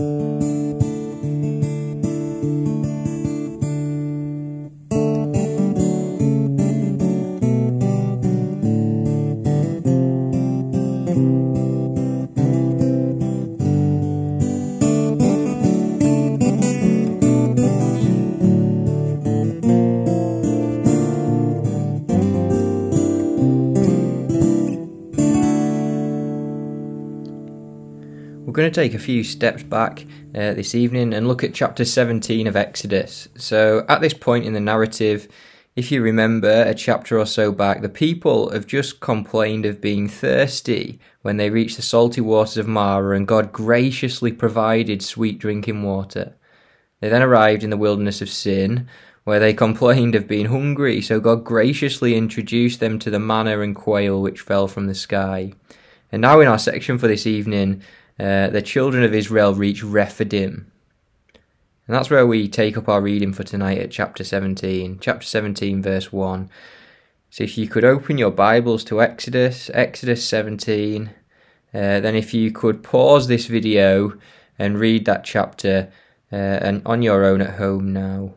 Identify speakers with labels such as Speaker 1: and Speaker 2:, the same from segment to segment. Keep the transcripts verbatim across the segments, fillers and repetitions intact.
Speaker 1: We're going to take a few steps back uh, this evening and look at chapter seventeen of Exodus. So at this point in the narrative, if you remember a chapter or so back, the people have just complained of being thirsty when they reached the salty waters of Marah, and God graciously provided sweet drinking water. They then arrived in the wilderness of Sin, where they complained of being hungry, so God graciously introduced them to the manna and quail which fell from the sky. And now in our section for this evening, Uh, the children of Israel reach Rephidim. And that's where we take up our reading for tonight at chapter seventeen. Chapter seventeen, verse one. So if you could open your Bibles to Exodus, Exodus seventeen, uh, then if you could pause this video and read that chapter uh, and on your own at home now.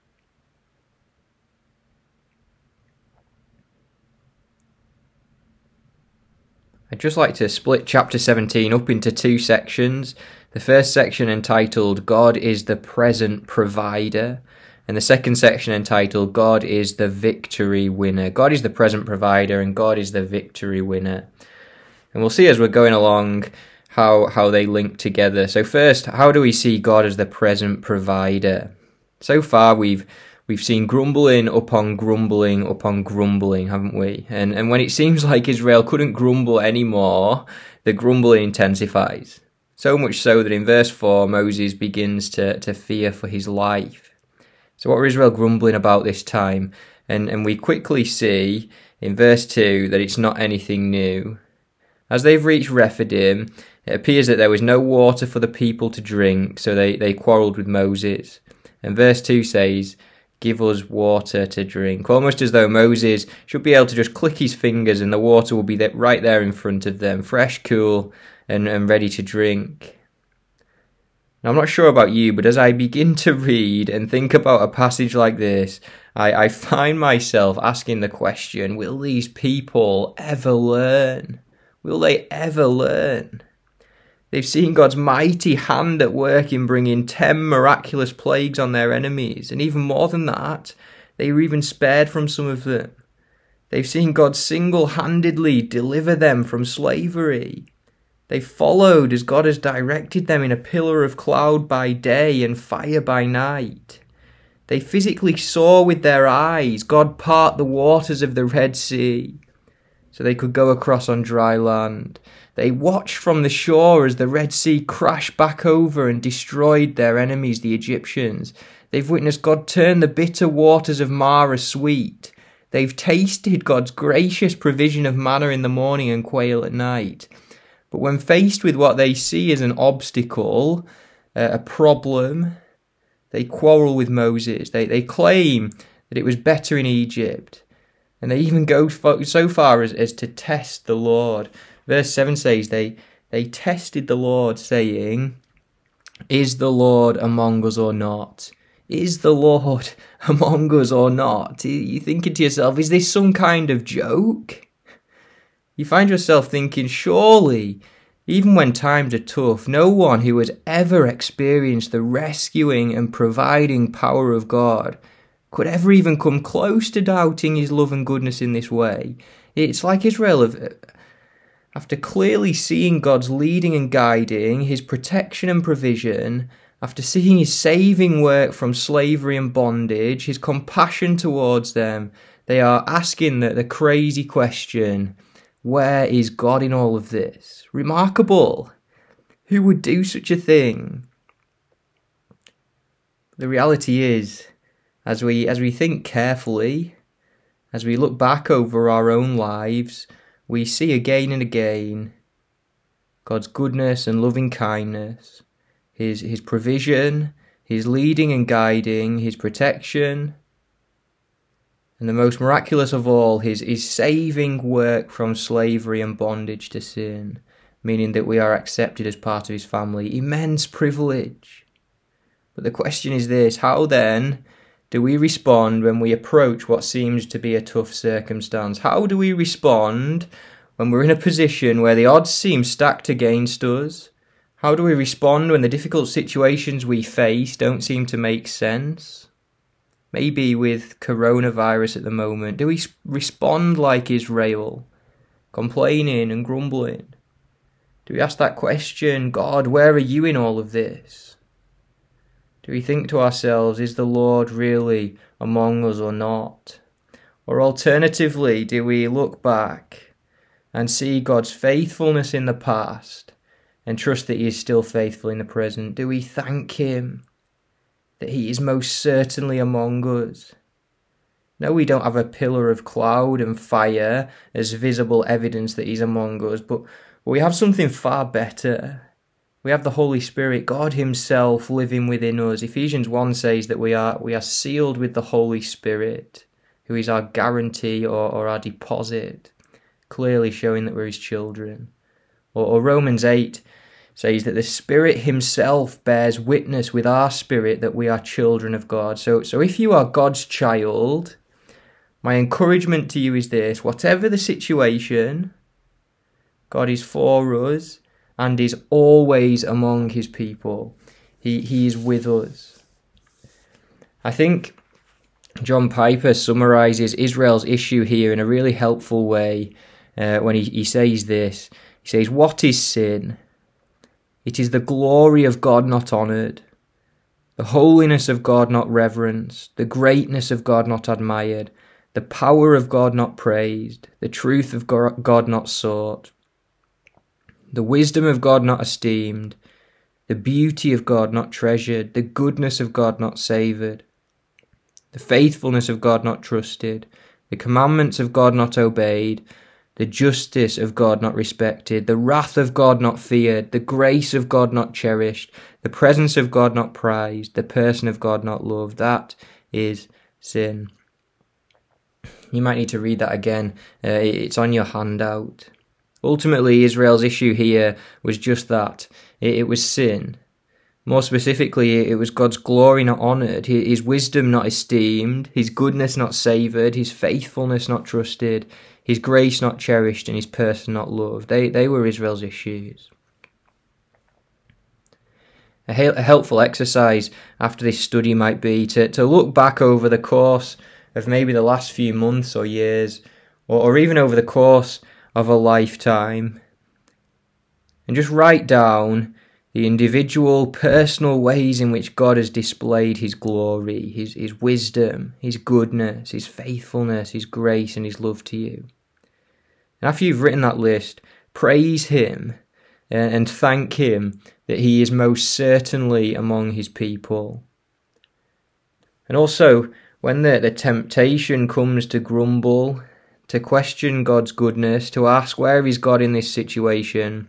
Speaker 1: I'd just like to split chapter seventeen up into two sections. The first section entitled, God is the present provider, and the second section entitled, God is the victory winner. God is the present provider and God is the victory winner. And we'll see as we're going along how, how they link together. So first, how do we see God as the present provider? So far we've We've seen grumbling upon grumbling upon grumbling, haven't we? And and when it seems like Israel couldn't grumble anymore, the grumbling intensifies. So much so that in verse four, Moses begins to, to fear for his life. So what were Israel grumbling about this time? And, and we quickly see in verse two that it's not anything new. As they've reached Rephidim, it appears that there was no water for the people to drink, so they, they quarrelled with Moses. And verse two says, give us water to drink, almost as though Moses should be able to just click his fingers and the water will be there, right there in front of them, fresh, cool, and, and ready to drink. Now, I'm not sure about you, but as I begin to read and think about a passage like this, I, I find myself asking the question, will these people ever learn? Will they ever learn? They've seen God's mighty hand at work in bringing ten miraculous plagues on their enemies. And even more than that, they were even spared from some of them. They've seen God single-handedly deliver them from slavery. They followed as God has directed them in a pillar of cloud by day and fire by night. They physically saw with their eyes God part the waters of the Red Sea so they could go across on dry land. They watched from the shore as the Red Sea crashed back over and destroyed their enemies, the Egyptians. They've witnessed God turn the bitter waters of Marah sweet. They've tasted God's gracious provision of manna in the morning and quail at night. But when faced with what they see as an obstacle, uh, a problem, they quarrel with Moses. They, they claim that it was better in Egypt. And they even go so far as, as to test the Lord. Verse seven says, they, they tested the Lord, saying, is the Lord among us or not? Is the Lord among us or not? You're thinking to yourself, is this some kind of joke? You find yourself thinking, surely, even when times are tough, no one who has ever experienced the rescuing and providing power of God could ever even come close to doubting his love and goodness in this way. It's like Israel have, after clearly seeing God's leading and guiding, his protection and provision, after seeing his saving work from slavery and bondage, his compassion towards them, they are asking the, the crazy question, where is God in all of this? Remarkable. Who would do such a thing? The reality is, As we as we think carefully, as we look back over our own lives, we see again and again God's goodness and loving kindness, his his provision, his leading and guiding, his protection, and the most miraculous of all, his, his saving work from slavery and bondage to sin. meaning that we are accepted as part of his family. Immense privilege. But the question is this: how then do we respond when we approach what seems to be a tough circumstance? How do we respond when we're in a position where the odds seem stacked against us? How do we respond when the difficult situations we face don't seem to make sense? Maybe with coronavirus at the moment, do we respond like Israel, complaining and grumbling? Do we ask that question, God, where are you in all of this? Do we think to ourselves, is the Lord really among us or not? Or alternatively, do we look back and see God's faithfulness in the past and trust that he is still faithful in the present? Do we thank him that he is most certainly among us? No, we don't have a pillar of cloud and fire as visible evidence that he's among us, but we have something far better. We have the Holy Spirit, God himself living within us. Ephesians one says that we are we are sealed with the Holy Spirit, who is our guarantee or, or our deposit, clearly showing that we're his children. Or, or Romans eight says that the Spirit himself bears witness with our spirit that we are children of God. So, so if you are God's child, my encouragement to you is this: whatever the situation, God is for us and is always among his people. He, he is with us. I think John Piper summarizes Israel's issue here in a really helpful way uh, when he, he says this. He says, what is sin? It is the glory of God not honoured, the holiness of God not reverenced, the greatness of God not admired, the power of God not praised, the truth of God not sought, the wisdom of God not esteemed, the beauty of God not treasured, the goodness of God not savoured, the faithfulness of God not trusted, the commandments of God not obeyed, the justice of God not respected, the wrath of God not feared, the grace of God not cherished, the presence of God not prized, the person of God not loved. That is sin. You might need to read that again. Uh, it's on your handout. Ultimately, Israel's issue here was just that. It, it was sin. More specifically, it was God's glory not honoured, his wisdom not esteemed, his goodness not savoured, his faithfulness not trusted, his grace not cherished, and his person not loved. They, they were Israel's issues. A, he- a helpful exercise after this study might be to, to look back over the course of maybe the last few months or years, or, or even over the course of a lifetime, and just write down the individual, personal ways in which God has displayed his glory, his, his wisdom, his goodness, his faithfulness, his grace, and his love to you. And after you've written that list, praise him and thank him that he is most certainly among his people. And also, when the, the temptation comes to grumble, to question God's goodness, to ask where is God in this situation,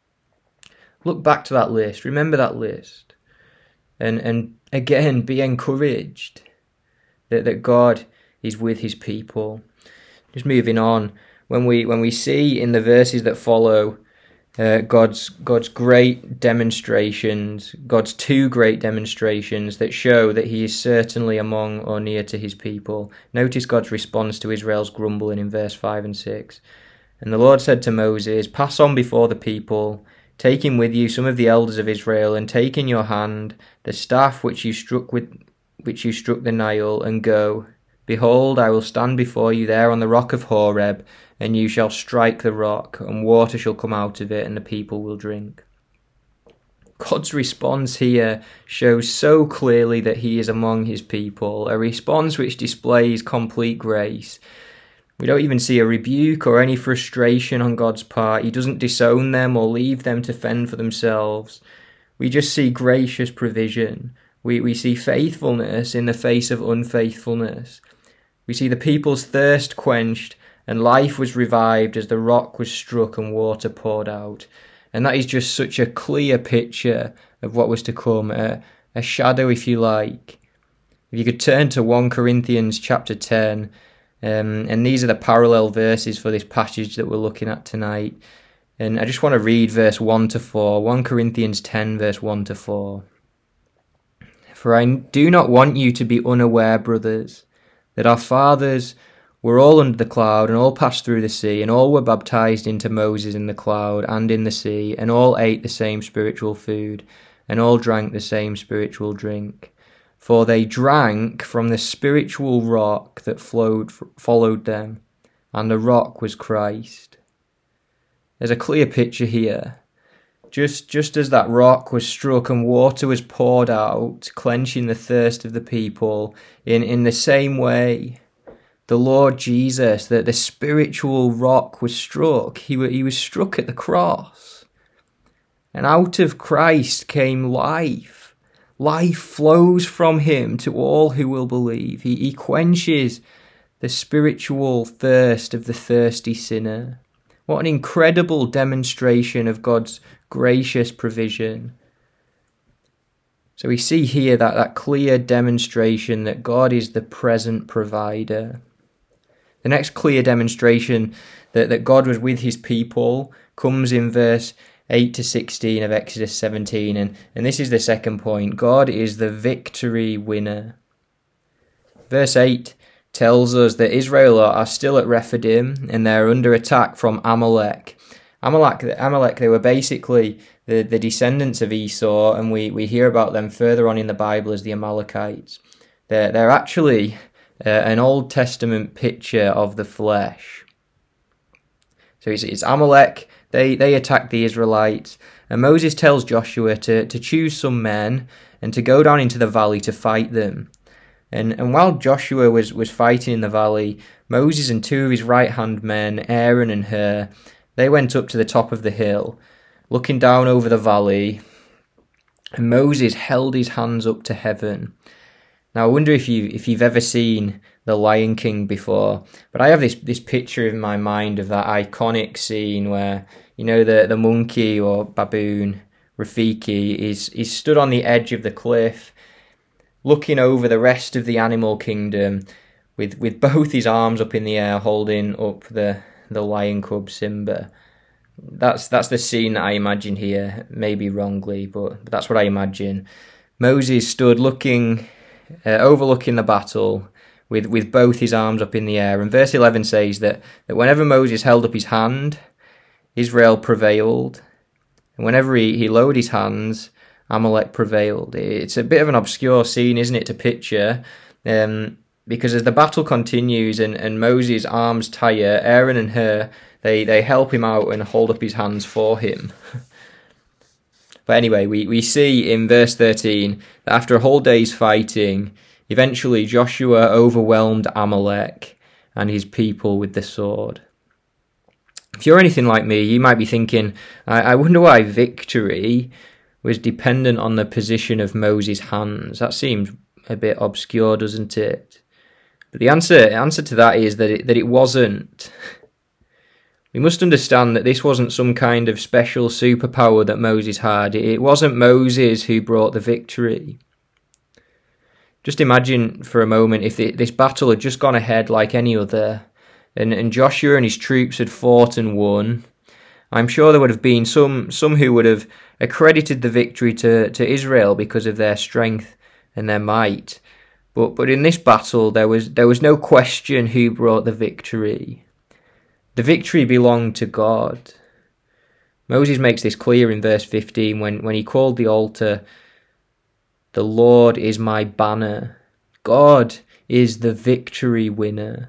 Speaker 1: look back to that list, remember that list, and and again be encouraged that, that God is with his people. Just moving on, when we when we see in the verses that follow uh, God's God's great demonstrations, God's two great demonstrations that show that he is certainly among or near to his people. Notice God's response to Israel's grumbling in verse five and six. And the Lord said to Moses, pass on before the people, taking with you some of the elders of Israel, and take in your hand the staff which you struck with which you struck the Nile, and go. Behold, I will stand before you there on the rock of Horeb, and you shall strike the rock, and water shall come out of it, and the people will drink. God's response here shows so clearly that he is among his people, a response which displays complete grace. We don't even see a rebuke or any frustration on God's part. He doesn't disown them or leave them to fend for themselves. We just see gracious provision. We, we see faithfulness in the face of unfaithfulness. We see the people's thirst quenched and life was revived as the rock was struck and water poured out. And that is just such a clear picture of what was to come, a, a shadow, if you like. If you could turn to First Corinthians chapter ten, um, and these are the parallel verses for this passage that we're looking at tonight. And I just want to read verse one to four, First Corinthians ten, verse one to four. For I do not want you to be unaware, brothers, that our fathers were all under the cloud, and all passed through the sea, and all were baptized into Moses in the cloud and in the sea, and all ate the same spiritual food, and all drank the same spiritual drink. For they drank from the spiritual rock that flowed followed them, and the rock was Christ. There's a clear picture here. Just, just as that rock was struck and water was poured out, quenching the thirst of the people, in, in the same way, the Lord Jesus, the, the spiritual rock was struck. He, he was struck at the cross. And out of Christ came life. Life flows from him to all who will believe. He, he quenches the spiritual thirst of the thirsty sinner. What an incredible demonstration of God's gracious provision. So we see here that, that clear demonstration that God is the present provider. The next clear demonstration that, that God was with his people comes in verse eight to sixteen of Exodus seventeen. And, and this is the second point. God is the victory winner. Verse eight tells us that Israel are still at Rephidim and they're under attack from Amalek. Amalek, Amalek, they were basically the, the descendants of Esau, and we, we hear about them further on in the Bible as the Amalekites. They're, they're actually uh, an Old Testament picture of the flesh. So it's, it's Amalek, they, they attack the Israelites, and Moses tells Joshua to, to choose some men and to go down into the valley to fight them. And and while Joshua was, was fighting in the valley, Moses and two of his right-hand men, Aaron and Hur, they went up to the top of the hill, looking down over the valley, and Moses held his hands up to heaven. Now, I wonder if, you, if you've ever seen The Lion King before, but I have this, this picture in my mind of that iconic scene where, you know, the, the monkey or baboon, Rafiki, is, is stood on the edge of the cliff, looking over the rest of the animal kingdom with, with both his arms up in the air, holding up the, the lion cub Simba. That's that's the scene that I imagine here, maybe wrongly, but, but that's what I imagine. Moses stood looking, uh, overlooking the battle with, with both his arms up in the air. And verse eleven says that, that whenever Moses held up his hand, Israel prevailed. And whenever he, he lowered his hands, Amalek prevailed. It's a bit of an obscure scene, isn't it, to picture? Um, because as the battle continues and, and Moses' arms tire, Aaron and Hur, they, they help him out and hold up his hands for him. But anyway, we, we see in verse thirteen that after a whole day's fighting, eventually Joshua overwhelmed Amalek and his people with the sword. If you're anything like me, you might be thinking, I, I wonder why victory was dependent on the position of Moses' hands. That seems a bit obscure, doesn't it? But the answer answer to that is that it, that it wasn't. We must understand that this wasn't some kind of special superpower that Moses had. It wasn't Moses who brought the victory. Just imagine for a moment if the, this battle had just gone ahead like any other, and, and Joshua and his troops had fought and won. I'm sure there would have been some some who would have accredited the victory to, to Israel because of their strength and their might. But but in this battle there was there was no question who brought the victory. The victory belonged to God. Moses makes this clear in verse fifteen when, when he called the altar, "The Lord is my banner." God is the victory winner.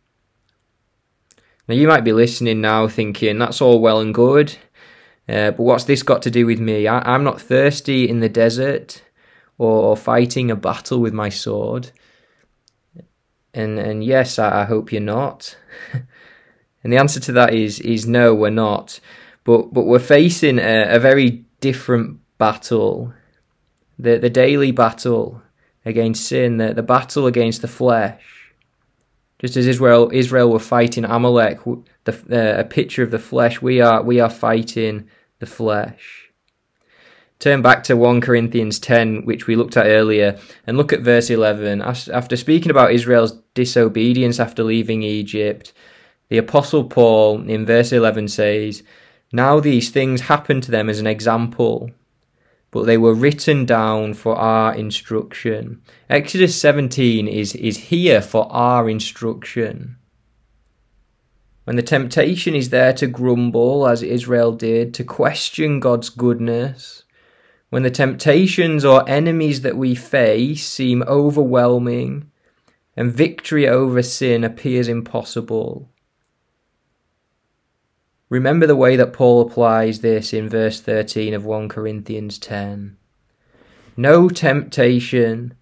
Speaker 1: Now you might be listening now thinking, that's all well and good, uh, but what's this got to do with me? I, I'm not thirsty in the desert or, or fighting a battle with my sword. And and yes, I, I hope you're not. And the answer to that is is no, we're not. But but we're facing a, a very different battle. The the daily battle against sin, the, the battle against the flesh. Just as Israel Israel were fighting Amalek, the, uh, a picture of the flesh, we are we are fighting the flesh. Turn back to First Corinthians ten, which we looked at earlier, and look at verse eleven. After speaking about Israel's disobedience after leaving Egypt, the Apostle Paul in verse eleven says, Now these things happened to them as an example, but they were written down for our instruction. Exodus seventeen is, is here for our instruction. When the temptation is there to grumble, as Israel did, to question God's goodness, when the temptations or enemies that we face seem overwhelming and victory over sin appears impossible, remember the way that Paul applies this in verse thirteen of First Corinthians ten. No temptation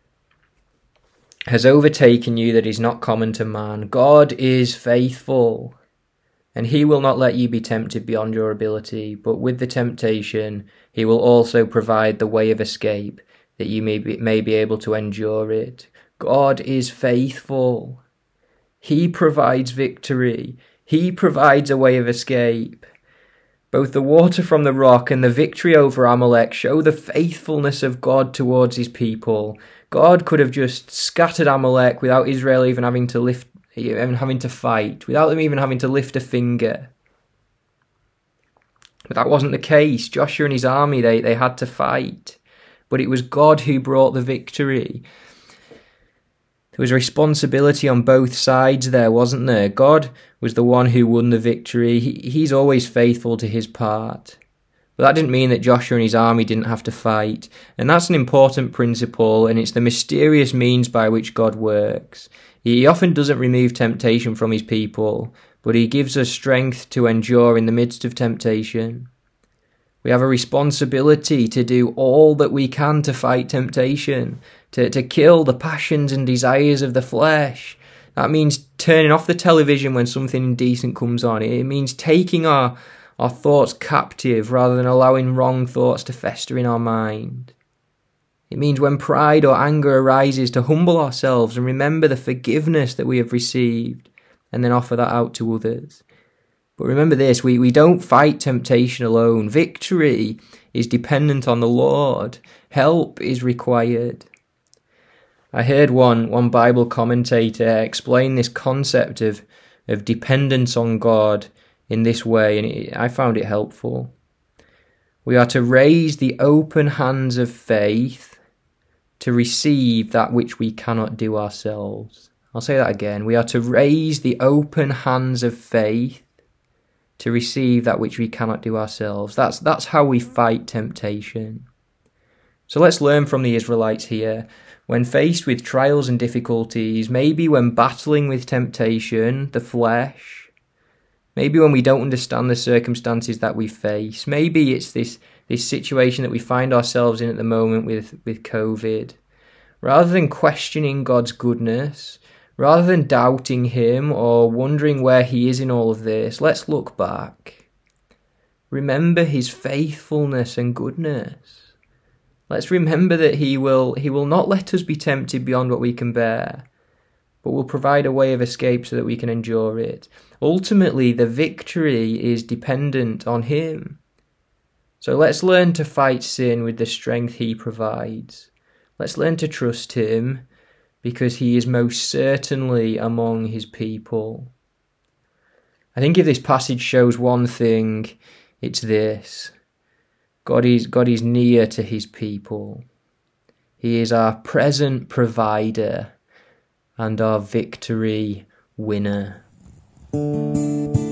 Speaker 1: has overtaken you that is not common to man. God is faithful, and he will not let you be tempted beyond your ability, but with the temptation he will also provide the way of escape, that you may be, may be able to endure it. God is faithful. He provides victory. He provides a way of escape. Both the water from the rock and the victory over Amalek show the faithfulness of God towards his people. God could have just scattered Amalek without Israel even having to lift, even having to fight, without them even having to lift a finger. But that wasn't the case. Joshua and his army, they, they had to fight. But it was God who brought the victory. There was a responsibility on both sides there, wasn't there? God was the one who won the victory. He, he's always faithful to his part. But that didn't mean that Joshua and his army didn't have to fight. And that's an important principle, and it's the mysterious means by which God works. He often doesn't remove temptation from his people, but he gives us strength to endure in the midst of temptation. We have a responsibility to do all that we can to fight temptation, to, to kill the passions and desires of the flesh. That means turning off the television when something indecent comes on. It means taking our, our thoughts captive rather than allowing wrong thoughts to fester in our mind. It means when pride or anger arises to humble ourselves and remember the forgiveness that we have received and then offer that out to others. But remember this, we, we don't fight temptation alone. Victory is dependent on the Lord. Help is required. I heard one, one Bible commentator explain this concept of, of dependence on God in this way, and it, I found it helpful. We are to raise the open hands of faith to receive that which we cannot do ourselves. I'll say that again. We are to raise the open hands of faith to receive that which we cannot do ourselves. That's, that's how we fight temptation. So let's learn from the Israelites here. When faced with trials and difficulties, maybe when battling with temptation, the flesh, maybe when we don't understand the circumstances that we face, maybe it's this, this situation that we find ourselves in at the moment with, with COVID, rather than questioning God's goodness, rather than doubting him or wondering where he is in all of this, let's look back. Remember his faithfulness and goodness. Let's remember that he will, he will not let us be tempted beyond what we can bear, but will provide a way of escape so that we can endure it. Ultimately, the victory is dependent on him. So let's learn to fight sin with the strength he provides. Let's learn to trust him, because he is most certainly among his people. I think if this passage shows one thing, it's this. God is, God is near to his people. He is our present provider and our victory winner.